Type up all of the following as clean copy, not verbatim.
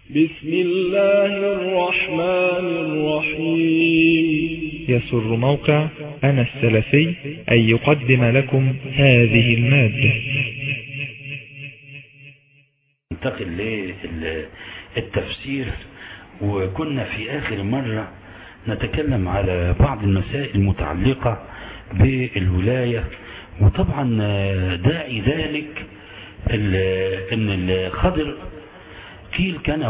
بسم الله الرحمن الرحيم. يسر موقع أنا السلفي أن يقدم لكم هذه المادة. ننتقل للتفسير، وكنا في آخر مرة نتكلم على بعض المسائل المتعلقة بالولاية، وطبعا داعي ذلك أن الخضر قيل كان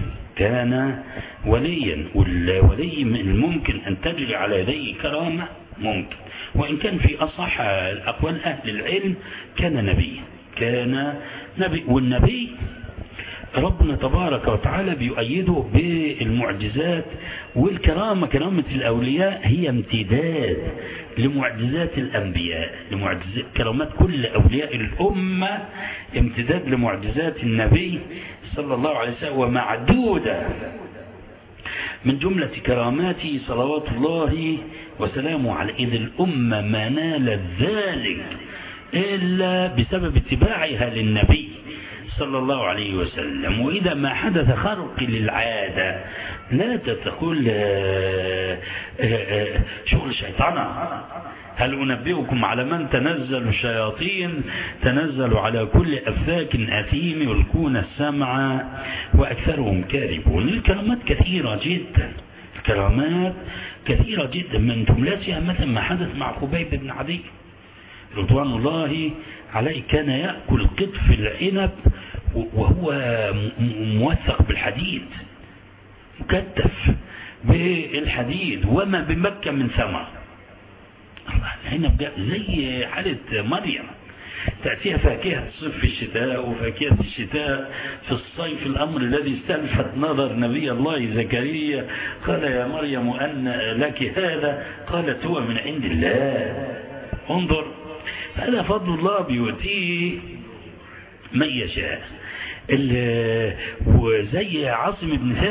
وليا، والولي من أن تجري على يديه كرامة ممكن، وإن كان في أصح الأقوال أهل العلم كان نبي، والنبي ربنا تبارك وتعالى بيؤيده بالمعجزات والكرامة. كرامة الأولياء هي امتداد لمعجزات الأنبياء، كرامات كل أولياء الأمة امتداد لمعجزات النبي صلى الله عليه وسلم، ومعدودة من جملة كراماته صلوات الله وسلامه عليه. إذ الأمة ما نالت ذلك إلا بسبب اتباعها للنبي صلى الله عليه وسلم. وإذا ما حدث خرق للعادة لا تقول شغل شيطان. هل أنبئكم على من تنزل الشياطين؟ تنزل على كل أفاك أثيم يلقون السمع وأكثرهم كاذبون. الكرامات كثيرة جدا، من جملتها مثلا ما حدث مع خبيب بن عدي رضوان الله عليه. كان يأكل قطف العنب وهو موثق بالحديد، مكتف بالحديد، وما بمكة من ثمر. العنب زي حالة مريم، تأتيها فاكهة الصيف في الشتاء وفاكهة الشتاء في الصيف، الأمر الذي استلفت نظر نبي الله زكريا. قال يا مريم أن لك هذا؟ قالت هو من عند الله. انظر، هذا فضل الله بيؤتيه من يشاء. وزي عاصم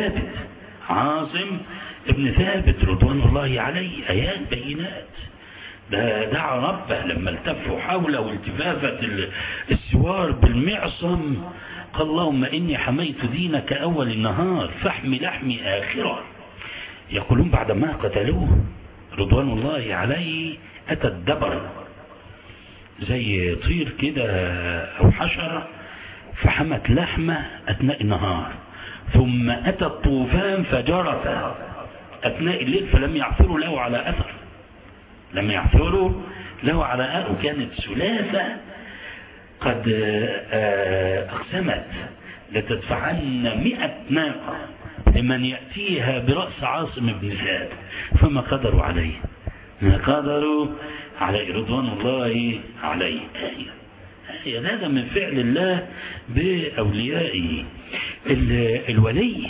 بن ثابت رضوان الله عليه، آيات بينات. دعا ربه لما التفوا حوله التفافة السوار بالمعصم، قال اللهم إني حميت دينك أول النهار فاحم لحمي آخرة. يقولون بعدما قتلوه رضوان الله عليه أتى الدبر زي طير كده أو حشرة، فحمت لحمه أثناء النهار، ثم أتى الطوفان فجرف أثناء الليل فلم يعثروا له على أثر، وكانت ثلاثة قد أقسمت لتدفعن 100 ناقة لمن يأتيها برأس عاصم بن ثابت، فما قدروا عليه رضوان الله عليه. هذا من فعل الله بأوليائه. الولي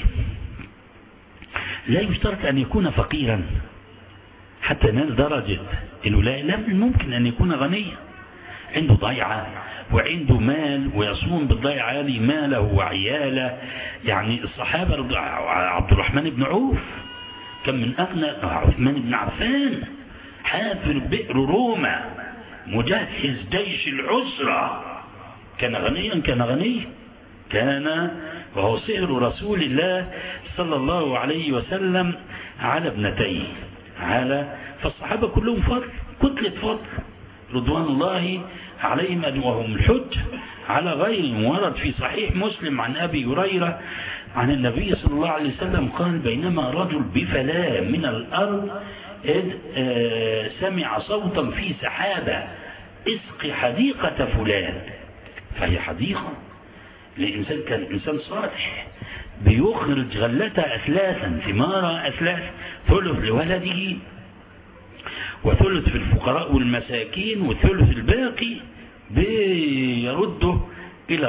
لا يشترط أن يكون فقيرا حتى ينال درجة الولاية، لا، ممكن أن يكون غنيا عنده ضيعة وعنده مال ويصوم بالضيعة هذه ماله وعياله. يعني الصحابة، عبد الرحمن بن عوف كان من أغنى، عثمان بن عفان حافر بئر روما مجهز جيش العسرة، كان غنيا، وهو سهر رسول الله صلى الله عليه وسلم على ابنتيه، فالصحابة كلهم كتلة فضل رضوان الله عليهم، وهم الحج على غيرهم. ورد في صحيح مسلم عن أبي هريرة عن النبي صلى الله عليه وسلم قال بينما رجل بفلاة من الأرض إذ سمع صوتا في سحابة اسق حديقة فلان، فهي حديقة لإنسان كان إنسان صالح بيخرج غلتها أثلاثا، ثمارها أثلاث، ثلث لولده وثلث في الفقراء والمساكين وثلث الباقي بيرده إلى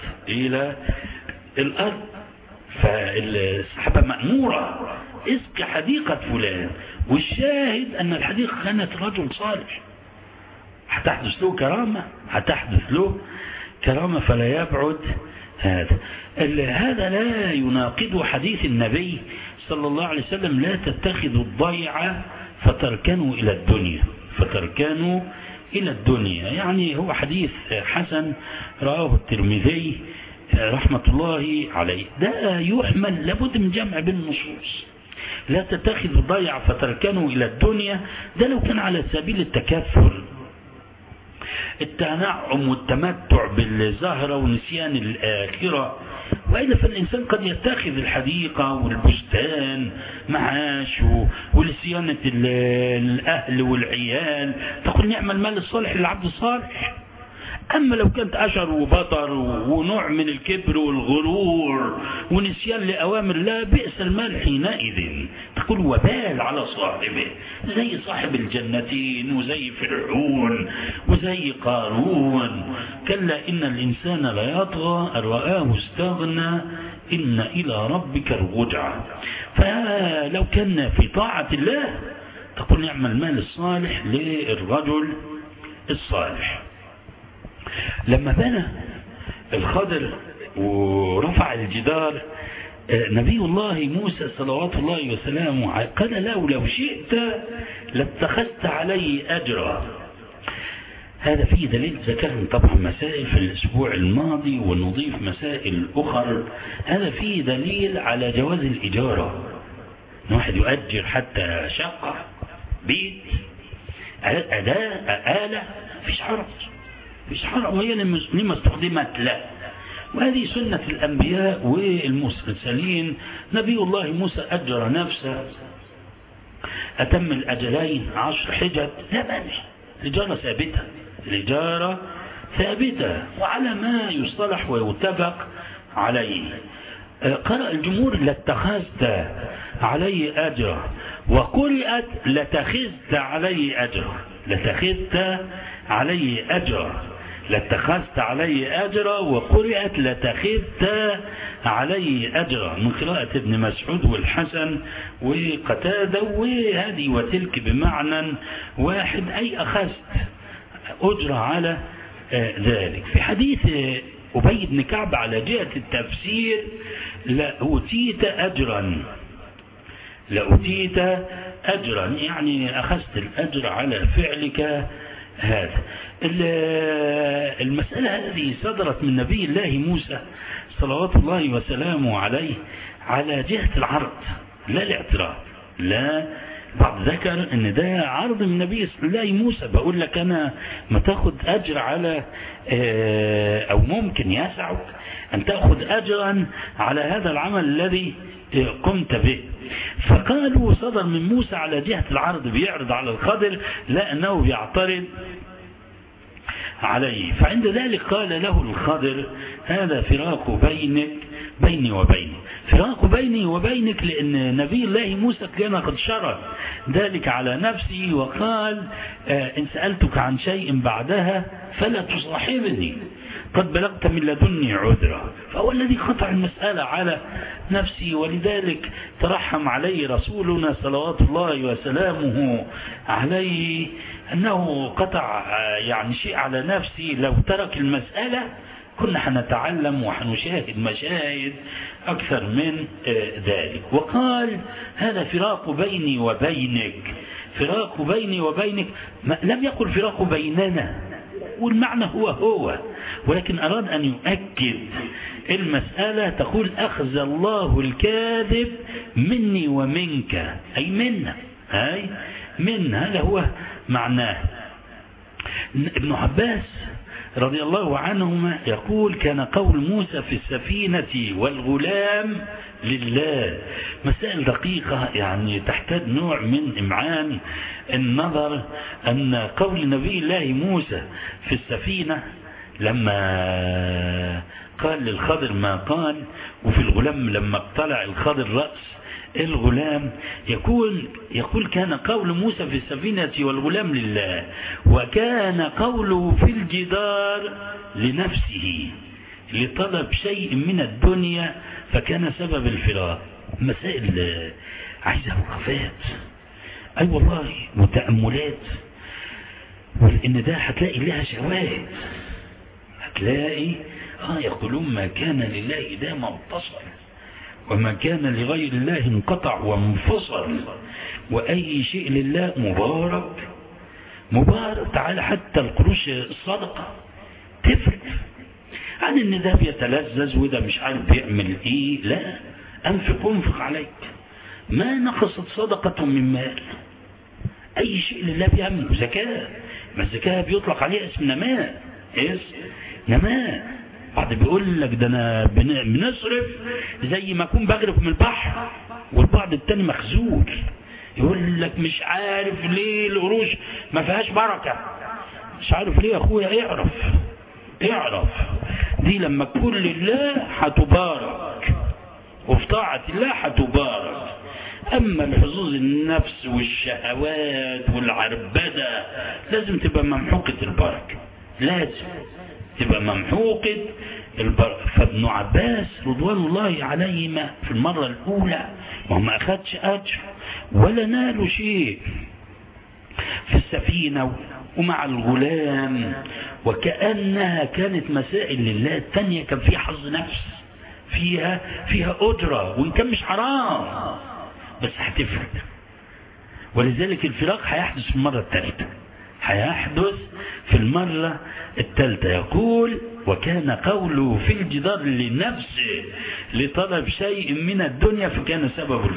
الأرض. فالصحابة مأمورة اسق حديقة فلان، والشاهد أن الحديقة كانت رجل صالح، هتحدث له كرامة فلا يبعد هذا لا يناقض حديث النبي صلى الله عليه وسلم لا تتخذوا الضيعة فتركنوا إلى الدنيا. يعني هو حديث حسن رواه الترمذي رحمة الله عليه ده يحمل لابد من جمع بين النصوص. لا تتخذ الضيع فتركنوا إلى الدنيا، ده لو كان على سبيل التكفل، التنعم والتمتع بالزهرة ونسيان الآخرة. وإلا فالإنسان قد يتخذ الحديقة والبستان معاش ولصيانة الأهل والعيال، تقول نعم المال الصالح للعبد الصالح. أما لو كانت أشر وبطر ونوع من الكبر والغرور ونسيان لأوامر الله، بئس المال حينئذ، تقول وبال على صاحبه، زي صاحب الجنتين وزي فرعون وزي قارون. كلا إن الإنسان لا يطغى أن رآه استغنى إن إلى ربك الرجعى. فلو كان في طاعة الله تقول نعم المال الصالح للرجل الصالح. لما بنى الخضر ورفع الجدار، نبي الله موسى صلوات الله وسلامه قال له لو شئت لاتخذت عليه أجرا. هذا فيه دليل. ذكرنا طبعا مسائل في الأسبوع الماضي ونضيف مسائل أخرى. هذا فيه دليل على جواز الإجارة، واحد يؤجر حتى شقة، بيت، أداة، آلة، فيش حرج، وهي لما استخدمت لا. وهذه سنة الأنبياء والمرسلين. نبي الله موسى أجر نفسه، أتم الأجلين 10 حجج، لا مانع، الإجارة ثابتة وعلى ما يصطلح ويتفق عليه. قرأ الجمهور لاتخذت عليه أجر، وقرأت لاتخذت عليه أجر، لاتخذت عليه أجرا، وقرأت لاتخذت عليه أجرا، من قراءة ابن مسعود والحسن وقتادة. وهذه وتلك بمعنى واحد، أي أخذت أجر على ذلك. في حديث أبي بن كعب على جهة التفسير لأوتيت أجرا، يعني أخذت الأجر على فعلك هذا. المسألة هذه صدرت من نبي الله موسى صلوات الله وسلامه عليه على جهة العرض لا الاعتراض. لا، بعض ذكر ان ده عرض من نبي الله موسى، بقول لك انا ما تاخد اجر على او ممكن يسعك ان تاخد اجرا على هذا العمل الذي قمت به. فقالوا صدر من موسى على جهة العرض، بيعرض على الخضر لا انه بيعترض عليه. فعند ذلك قال له الخضر هذا فراق بيني وبينك، فراق بيني وبينك، لأن نبي الله موسى كان قد شرط ذلك على نفسه وقال إن سألتك عن شيء بعدها فلا تصاحبني، قد بلغت من لدني عذرا. فهو الذي قطع المسألة على نفسه، ولذلك ترحم عليه رسولنا صلوات الله وسلامه عليه أنه قطع يعني شيء على نفسه. لو ترك المسألة كنا حنتعلم وحنشاهد مشاهد أكثر من ذلك. وقال هذا فراق بيني وبينك، لم يقل فراق بيننا، والمعنى هو، ولكن أراد أن يؤكد المسألة. تقول أخذ الله الكاذب مني ومنك، أي منا، هذا هو معناه. ابن عباس رضي الله عنهما يقول كان قول موسى في السفينة والغلام لله. مسائل دقيقة يعني تحتاج نوع من إمعان النظر. أن قول نبي الله موسى في السفينة لما قال للخضر ما قال، وفي الغلام لما اقتلع الخضر رأس الغلام، يقول كان قول موسى في السفينة والغلام لله، وكان قوله في الجدار لنفسه لطلب شيء من الدنيا فكان سبب الفراق. مسائل عايزة وقفات، أي والله وتأملات، وإن ده هتلاقي لها شواهد، هتلاقي يقولون ما كان لله دام اتصل، وما كان لغير الله انقطع وانفصل، وأي شيء لله مبارك. تعالى حتى القروش الصدقة تفرق. عن ان ده بيتلذذ وده مش عارف بيعمل ايه. لا، انفق عليك، ما نقصت صدقة من مال. اي شيء لله بيعمل. زكاة، ما الزكاة بيطلق عليها اسم نماء. نماء. بعد بيقول لك ده انا بنصرف زي ما اكون بغرف من البحر، والبعض التاني مخزول يقول لك مش عارف ليه القروش ما فيهاش بركة. مش عارف ليه يا اخويا. اعرف دي لما تكون لله هتبارك، وفي طاعة الله هتبارك. اما الحظوظ النفس والشهوات والعربدة لازم تبقى ممحوقة البركة، لازم تبقى ممحوقة البركة. فابن عباس رضوان الله عليهما في المرة الأولى وما أخدش أجر ولا نالوا شيء في السفينة ومع الغلام، وكأنها كانت مسائل لله. الثانية كان فيها حظ نفس، فيها أجرة، وإن كان مش حرام بس هتفرق. ولذلك الفراق هيحدث في المرة الثالثة، في المرة الثالثة. يقول وكان قوله في الجدار لنفسه لطلب شيء من الدنيا فكان سبب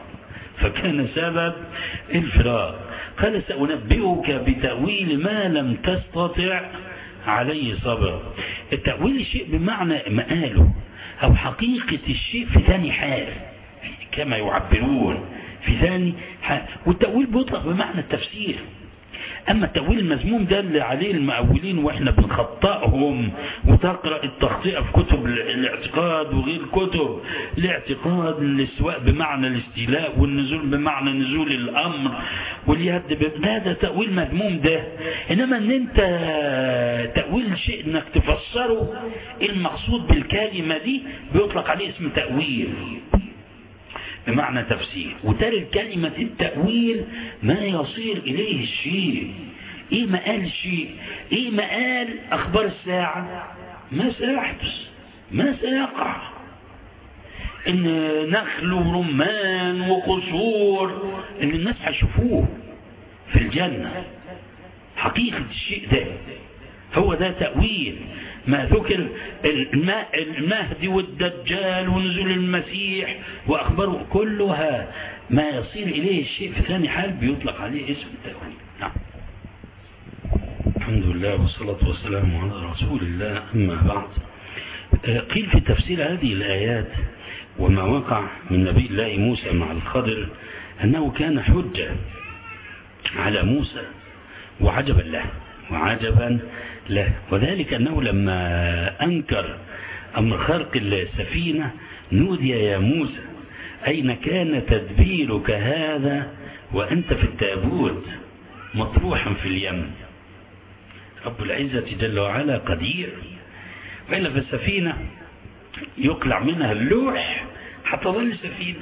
الفراق. قال سأنبئك بتأويل ما لم تستطع عليه صبر. التأويل الشيء بمعنى مآله أو حقيقة الشيء في ثاني حال كما يعبرون، في ثاني حال. والتأويل بيطلق بمعنى التفسير. أما التأويل المذموم ده اللي عليه المؤولين وإحنا بنخطئهم، وتقرأ التخطئة في كتب الاعتقاد وغير كتب الاعتقاد، الاستواء بمعنى الاستيلاء والنزول بمعنى نزول الأمر واليد ده تأويل مذموم ده. إنما أن أنت تأويل شيء أنك تفسره المقصود بالكلمة دي بيطلق عليه اسم تأويل بمعنى تفسير. وترى كلمة التأويل ما يصير إليه الشيء. إيه مقال الشيء؟ إيه مقال أخبار الساعة؟ ما سيحدث، ما سيقع. إن نخل ورمان وقصور اللي الناس هيشوفوه في الجنة، حقيقة الشيء ده هو ده تأويل. ما ذكر المهدي والدجال ونزول المسيح وأخباره كلها ما يصير إليه الشيء في ثاني حال بيطلق عليه اسم التأويل. نعم. الحمد لله والصلاة والسلام على رسول الله. أما بعد، قيل في تفسير هذه الآيات وما وقع من نبي الله موسى مع الخضر أنه كان حجة على موسى وعجبا له، وذلك أنه لما أنكر أمر خرق السفينة نودي يا موسى أين كان تدبيرك هذا وأنت في التابوت مطروحا في اليم. رب العزة جل وعلا قدير، وإلا في السفينة يقلع منها اللوح هتظل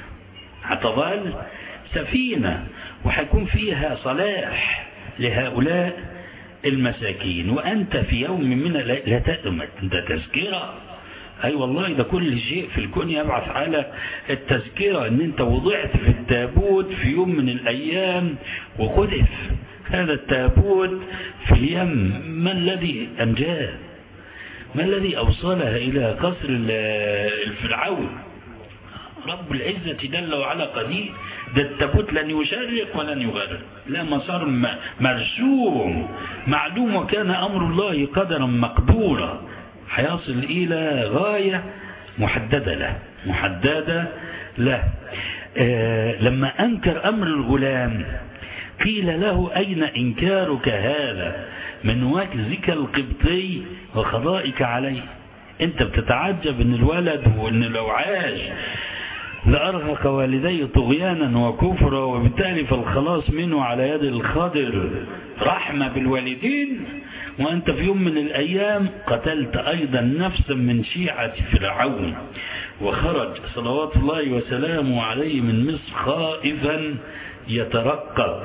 سفينة وحيكون فيها صلاح لهؤلاء المساكين. وأنت في يوم من لا تأمت، أنت تذكرة. أي والله ده كل شيء في الكون يبعث على التذكرة أن أنت وضعت في التابوت في يوم من الأيام وقذف هذا التابوت في اليم. ما الذي أنجاه؟ ما الذي أوصلها إلى قصر الفرعون؟ رب العزة جل وعلا قدير. ده التابوت لن يشرق ولن يغرق، لا مسار مرسوم معلوم، وكان أمر الله قدرا مقدورا، حيصل إلى غاية محددة له. لما أنكر أمر الغلام قيل له أين إنكارك هذا من وكزك القبطي وخضائك عليه؟ أنت بتتعجب أن الولد وأن لو عاش لأرهق والديه طغيانا وكفرا، وبالتالي فالخلاص منه على يد الخضر رحمة بالوالدين، وأنت في يوم من الأيام قتلت أيضا نفسا من شيعة فرعون، وخرج صلوات الله وسلامه عليه من مصر خائفا يترقب.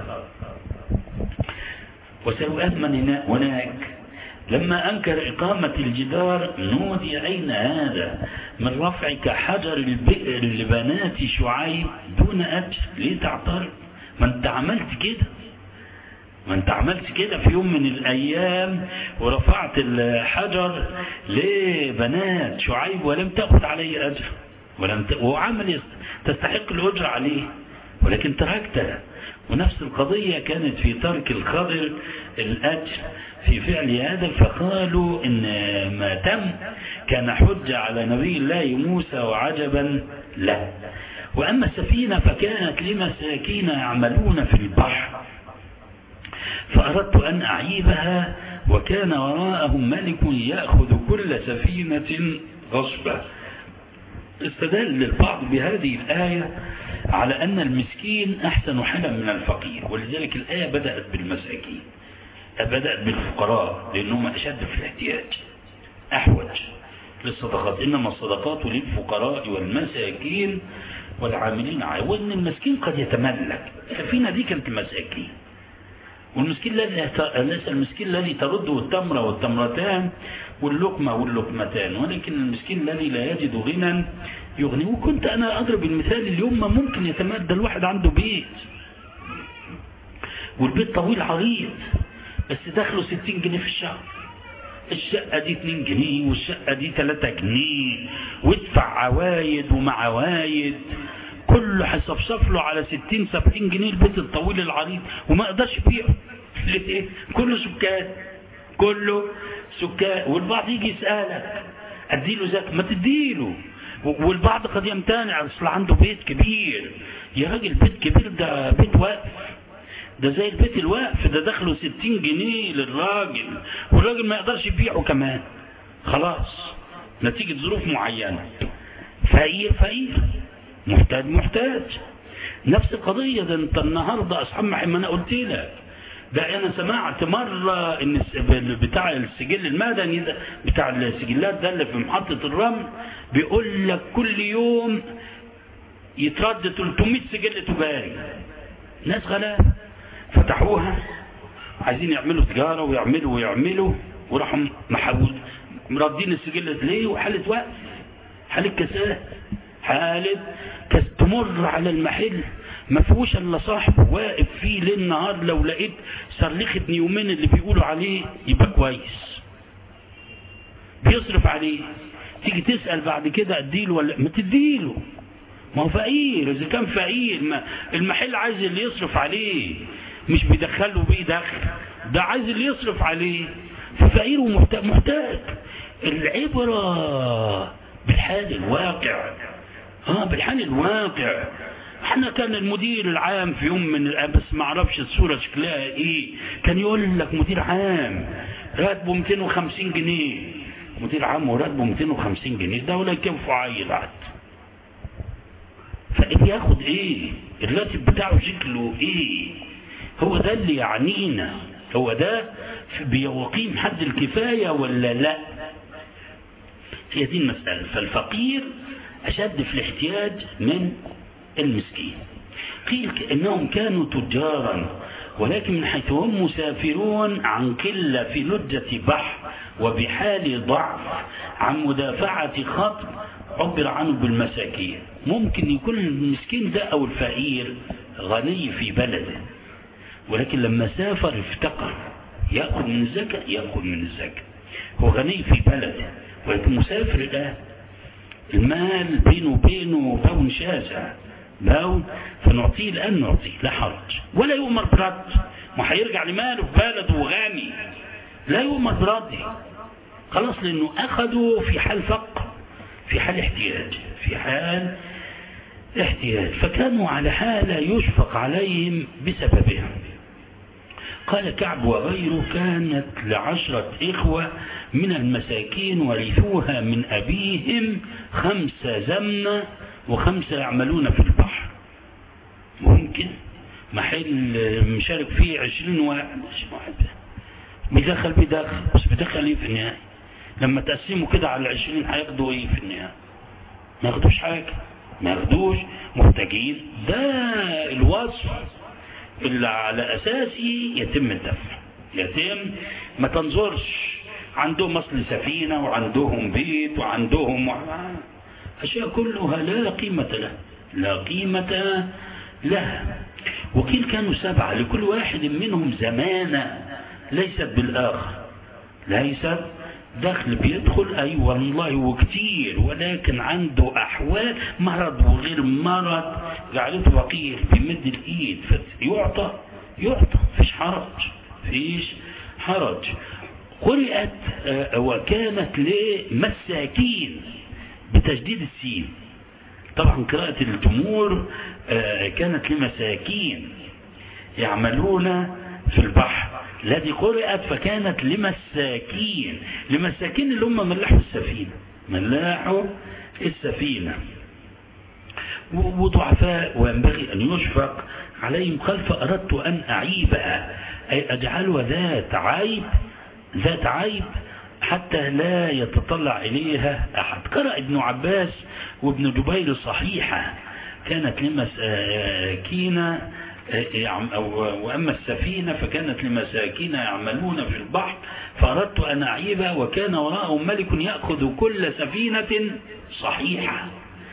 وسيؤمن هناك لما أنكر إقامة الجدار نودي أين هذا من رفعك حجر البئر لبنات شعيب دون أجر؟ ليه تعترض؟ ما أنت عملت كده، ما انت عملت كده في يوم من الايام ورفعت الحجر لبنات شعيب ولم تأخذ عليه اجر، وعمل تستحق الاجر عليه، ولكن تركته. ونفس القضية كانت في ترك الخضر الأجر في فعل هذا، فقالوا إن ما تم كان حجة على نبي الله موسى وعجبا له. وأما السفينة فكانت لمساكين يعملون في البحر، فأردت أن أعيبها، وكان وراءهم ملك يأخذ كل سفينة غصبا. استدل البعض بهذه الآية على أن المسكين أحسن حالا من الفقير، ولذلك الآية بدأت بالمساكين، بدأت بالفقراء لأنهم أشد في الاحتياج، أحوج للصدقات. إنما الصدقات للفقراء والمساكين والعاملين عليها. وإن المسكين قد يتملك، السفينة دي كانت المساكين، والمسكين ليس المسكين الذي ترده التمرة والتمرتان واللقمة واللقمتان، ولكن المسكين الذي لا يجد غنى يغني. وكنت أنا أضرب المثال اليوم، ما ممكن يتمدى الواحد عنده بيت، والبيت طويل عريض، بس دخله 60 جنيه في الشهر، الشقة دي 2 جنيه والشقة دي 3 جنيه، وادفع عوايد ومع عوايد، كله هيصفصف له على 60-70 جنيه البيت الطويل العريض، وما اقدرش يبيعه. ليه؟ كله سكان، كله سكان. والبعض يجي يسألك اديله زكاة، ما تديله. والبعض قد يمتنع، اصل عنده بيت كبير. يا راجل بيت كبير ده بيت واقف، ده زي البيت الواقف، ده دخله 60 جنيه للراجل، والراجل ما يقدرش يبيعه كمان، خلاص نتيجة ظروف معينة. فقير فقير، محتاج محتاج. نفس القضية. ده انت النهاردة اصحاب ما انا قلت لك، ده انا سمعت مرة ان بتاع السجل المدني ده، بتاع السجلات ده اللي في محطة الرمل، بيقول لك كل يوم يترد 300 سجل تجاري. ناس غلاب فتحوها عايزين يعملوا تجارة ويعملوا وراحوا مردين السجل. ليه؟ وحالة وقف، حالة كساد، حالة تمر على المحل ما فيهوش الا صاحبه واقف فيه ليل نهار. لو لقيت سرليخ ابن يومين اللي بيقولوا عليه يبقى كويس، بيصرف عليه. تيجي تسأل بعد كده اديله ولا ما تديله؟ ما هو فقير. اذا كان فقير ما المحل عايز اللي يصرف عليه، مش بيدخله بيه دخل، ده عايز اللي يصرف عليه. ففقير ومحتاج. العبرة بالحال الواقع، بالحال الواقع. احنا كان المدير العام في يوم من الأيام، بس ما اعرفش الصورة شكلها ايه، كان يقول لك مدير عام راتبه 250 جنيه، مدير عام وراتبه 250 جنيه، ده ولا يكفوا عيل عاد. فبياخد ايه؟ الراتب بتاعه شكله ايه؟ هو ده اللي يعنينا، هو ده بيقيم حد الكفاية ولا لا؟ هي دي المسألة. فالفقير أشد في الاحتياج من المسكين. قيل إنهم كانوا تجارا، ولكن من حيث هم مسافرون عن قلة في لجة بحر وبحال ضعف عن مدافعة خطر عبر عنه بالمساكين. ممكن يكون المسكين ده أو الفقير غني في بلده، ولكن لما سافر افتقر، يأكل من الزكاة، يأكل من الزكاة. هو غني في بلده ولكن مسافر الآن، المال بينه وبينه بون شاسع، بون، فنعطيه الآن، نعطيه لا حرج، ولا يؤمر برد. ما هيرجع لماله في بلده وغني، لا يؤمر برد خلاص، لأنه أخذوا في حال فقر، في حال احتياج، في حال احتياج. فكانوا على حالة يشفق عليهم بسببها. قال كعب وغيره: كانت ل10 إخوة من المساكين ورثوها من أبيهم 5 زمنة و5 يعملون في البحر. ممكن محل مشارك فيه 20 واحد، بيدخل بس بيدخل ايه في النهاية؟ لما تقسموا كده على 20 هياخدوا ايه في النهاية؟ ما ياخدوش حاجة، ما ياخدوش، محتاجين. ده الوصف اللي على أساسه يتم الدفع، يتم. ما تنظرش عندهم أصل سفينة وعندهم بيت وعندهم أشياء كلها لا قيمة لها، لا قيمة لها. وقيل كانوا 7 لكل واحد منهم زمانة ليست بالآخر، ليست دخل بيدخل أي والله وكتير، ولكن عنده أحوال مرض وغير مرض جعلته فقير بيمد الإيد يعطى فيش حرج. قرأت وكانت لمساكين بتجديد السين، طبعا قراءة الجمهور كانت لمساكين يعملون في البحر، الذي قرأت فكانت لمساكين اللي هم ملاحوا السفينة وضعفاء وينبغي أن يشفق عليهم. قال فأردت أن أعيبها أي أجعلها ذات عيب حتى لا يتطلع إليها أحد. قرأ ابن عباس وابن جبير صحيحة كانت لمساكين وأما السفينة فكانت لمساكين يعملون في البحر فأردت أن أعيبها وكان وراءهم ملك يأخذ كل سفينة صحيحة.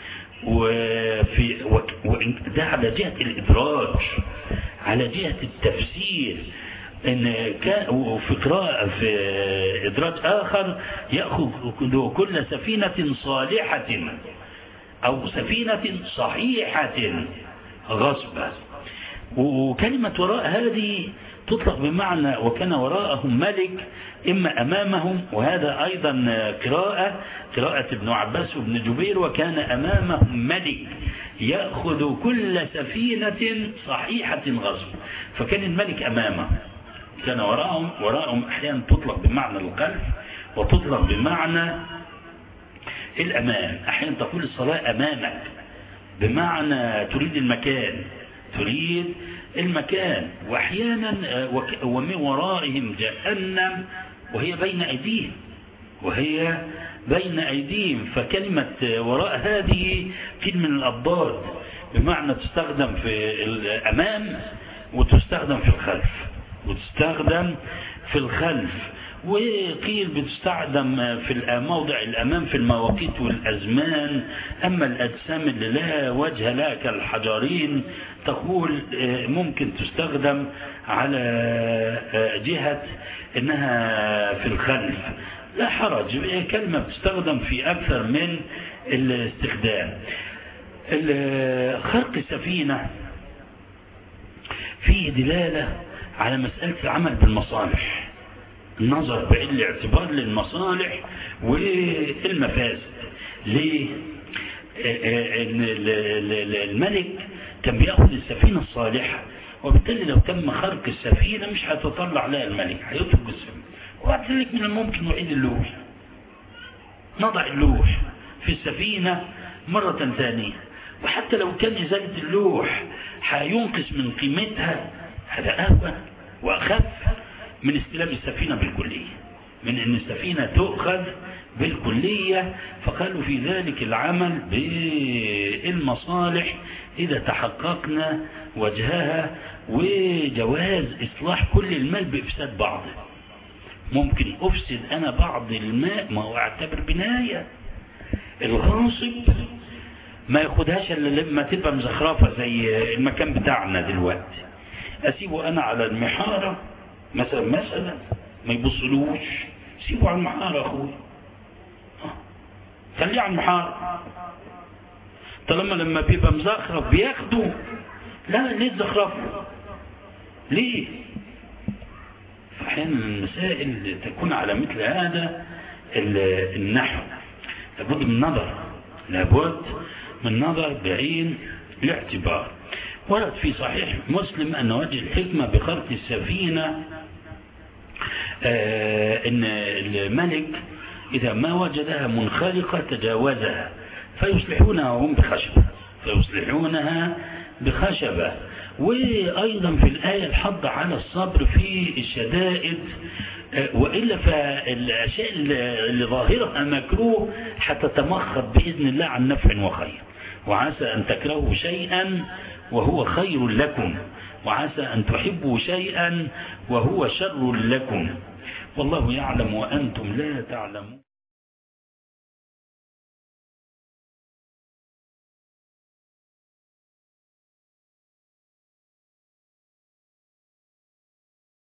ده على جهة الإدراج، على جهة التفسير، إن في قراءة في إدراج آخر يأخذ كل سفينة صالحة أو سفينة صحيحة غصبا. وكلمة وراء هذه تطلق بمعنى وكان وراءهم ملك إما أمامهم، وهذا أيضا قراءة ابن عباس وابن جبير وكان أمامهم ملك يأخذ كل سفينة صحيحة غصبا، فكان الملك أمامه، كان وراءهم أحيانا تطلق بمعنى الخلف وتطلق بمعنى الأمام. أحيانا تقول الصلاة أمامك بمعنى تريد المكان، وأحيانا ومن ورائهم جهنم وهي بين أيديهم فكلمة وراء هذه كلمة من الأضداد بمعنى تستخدم في الأمام وتستخدم في الخلف وقيل بتستخدم في موضع الأمام في المواقيت والأزمان. أما الأجسام اللي لا وجه لها كالحجرين تقول ممكن تستخدم على جهة إنها في الخلف، لا حرج، كلمة بتستخدم في أكثر من الاستخدام. خرق السفينة فيه دلالة على مسألة العمل بالمصالح، النظر بعين الاعتبار للمصالح والمفاسد. ليه؟ الملك كان بيأخذ السفينة الصالحة، وبالتالي لو تم خرق السفينة مش هتطلع لها الملك، هيترك السفينة. وبعد ذلك من الممكن نعيد اللوح، نضع اللوح في السفينة مرة ثانية، وحتى لو كان إزالة اللوح هينقص من قيمتها هذا أهون وأخف من استلام السفينة بالكلية، من أن السفينة تؤخذ بالكلية. فقالوا في ذلك العمل بالمصالح إذا تحققنا وجهها، وجواز إصلاح كل المال بإفساد بعضه. ممكن أفسد أنا بعض الماء، ما هو أعتبر بناية. الغاصب ما ياخدهاش إلا لما تبقى مزخرفة زي المكان بتاعنا دلوقتي، أسيبه أنا على المحارة مثلا ما يبصلوش، سيبه على المحارة أخوي، خليه على المحارة. طالما لما بيبقى مزخرف بياخده، لا ليه تزخرفه؟ ليه؟ فأحيانا المسائل تكون على مثل هذا النحو لابد من نظر بعين الاعتبار. ورد في صحيح مسلم أن وجه الحكمة بخرق السفينة أن الملك إذا ما وجدها منخرقة تجاوزها فيصلحونها بخشبة. وأيضا في الآية الحض على الصبر في الشدائد، وإلا فالأشياء اللي ظاهرها مكروه حتتمخض بإذن الله عن نفع وخير. وعسى أن تكرهوا شيئا وهو خير لكم، وعسى أن تحبوا شيئا وهو شر لكم، والله يعلم وأنتم لا تعلمون.